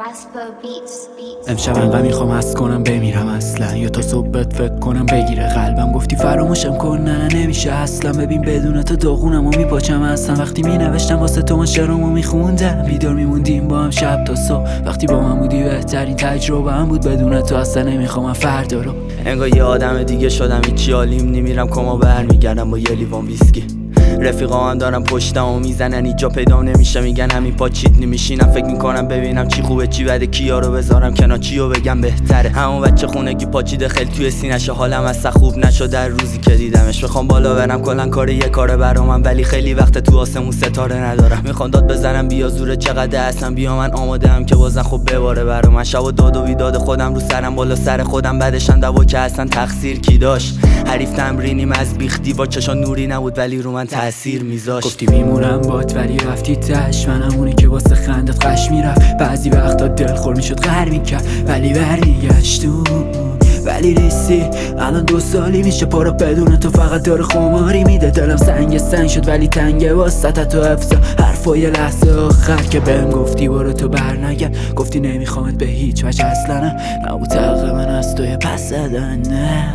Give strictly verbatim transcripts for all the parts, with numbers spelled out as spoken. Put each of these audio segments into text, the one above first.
امشب انقدر میخوام از کنم بمیرم اصلا، یا تا صبحت فکر کنم بگیره قلبم. گفتی فراموشم کن، نه نمیشه اصلا. ببین بدون تو داغونم و میپاچم اصلا. وقتی مینوشتم واسه تو من شعرامو میخوندم، بیدار میموندیم با هم شب تا صبح. وقتی با من بودی بهترین تجربه هم بود. بدون تو اصلا نمیخوام فردا رو. انگار یه آدم دیگه شدم، هیچی حالیم نمیرم کما برمیگردم با یه لیوان ویسکی. رفیقا هم دارم پشتم و میزنن اینجا پیدا نمیشه، میگن همین پا چیت نمیشینم. فکر میکنم ببینم چی خوبه چی بده، کیا رو بذارم کنار چیو بگم بهتره. همون بچه خونگی پاچیده خیل توی سینه‌شه، حالم اصلا خوب نشد در روزی که دیدمش. میخوام بالا برم کلا کار یه کاره برامم، ولی خیلی وقت تو آسمون ستاره ندارم. میخوام داد بزنم بیا زوره چقدر هستم، بیا من آماده ام که بازن خوب بباره برام. من شب و داد و بیداد خودم رو سرم بالا سر خودم، بعدشم دوا که اصلا تقصیر کی داشت. حریف تمرینیم از بیختی با چشا نوری نبود ولی رو من تاثیر میذاشت. گفتی میمونم بات ولی رفتی تش، منم اونی که واسه خندت قش میرفت. بعضی وقتا دلخور میشد غر میکرد ولی برمیگشتون. ولی ریسی الان دو سالی میشه پارا بدون تو فقط داره خماری میده. دلم سنگ سنگ شد ولی تنگه واسطه تو حفظه حرفای لحظه آخر که بهم گفتی برو تو برنگرد. گفتی نمیخوامت به هیچ وجه اصلا، نه نبود حق من از توی پس دادن. نه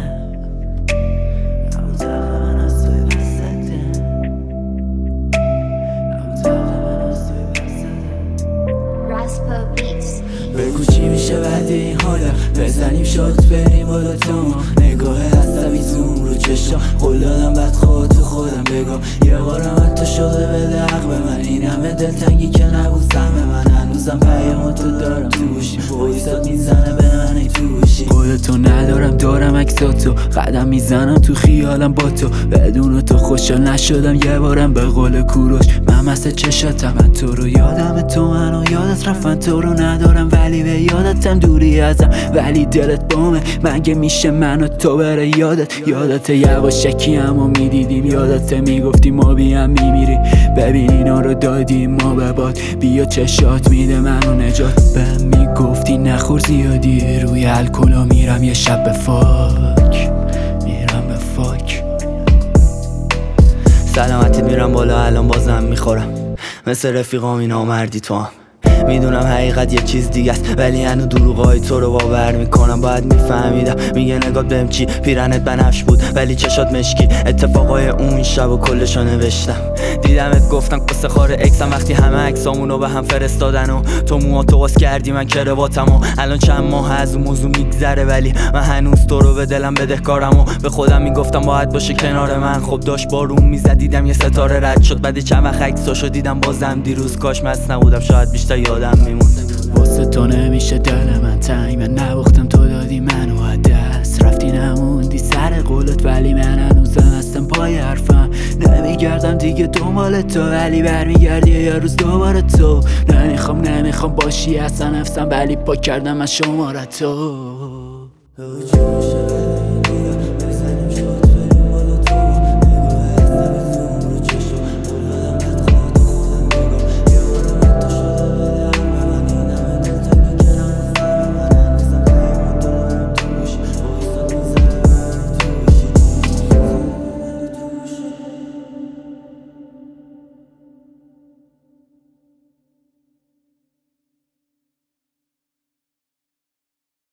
بگو چی میشه بعد این حالا، بزنیم شات بریم بالا تو. نگاه عصبی زوم رو چشم قول دادم بعد خود تو خودم بگم. یه بارم حتی شده بده حق به من، این همه دلتنگی که نبود سهم من. هنوزم پیامو تو دارم تو گوشی، وایسات میزنه به من ای تو گوشی. قولتو ندارم دارم عکساتو، قدم میزنم تو خیالم با تو. بدون تو خوشحال نشدم یه بارم به قول کوروش. من مثل چشاتم، من تو رو یادم تو منو یادت رفتن. تو رو ندارم ولی به یادتم دوری ازم، ولی دلت بامه. مگه میشه من و تو بره یادت؟ یادت یواشکی همو میدیدیم، یادت میگفتی ما بیم میمیریم. ببین اینا رو دادیم ما به باد، بیا چشات میده منو نجات. بهم میگفتی نخور زیادی روی الکلا، میرم یه شب به فاک، میرم به فاک. سلامتی میرم بالا الان بازم میخورم، مثل رفیقام اینا مردی تو هم. میدونم حقیقت یه چیز دیگه است ولی هنو دروغای تو رو باور میکنم. باید میفهمیدم میگه نگات بهم چی، پیرنت بنفش بود ولی چشات مشکی. اتفاقای اون شب و کلشو نوشتم، دیدمت گفتم قصه خار اکسم. وقتی همه عکسامونو به هم فرستادن و تو موهاتو واس کردی من کرواتم. و الان چند ماه از اون موضوع میگذره ولی من هنوز تو رو به دلم بدهکارم. و به خودم میگفتم باید باشه کنار من. خب داشت بارون میزد دیدم یه ستاره رد شد، بعد چند وقت عکساشو دیدم بازم دیروز. کاش مست نبودم شاید بیشتر یادم میموند. واسه تو نمیشه دل من تنگ، من نباختم تو دادی منو از دست. رفتی نموندی سر قولت ولی من هنوزم هستم پای حرفم. نمیگردم دیگه دنبال تو ولی برمیگردی یه روز دوباره تو. نمیخوام نمیخوام باشی اصلا نفسم ولی پاک کردم از شماره تو.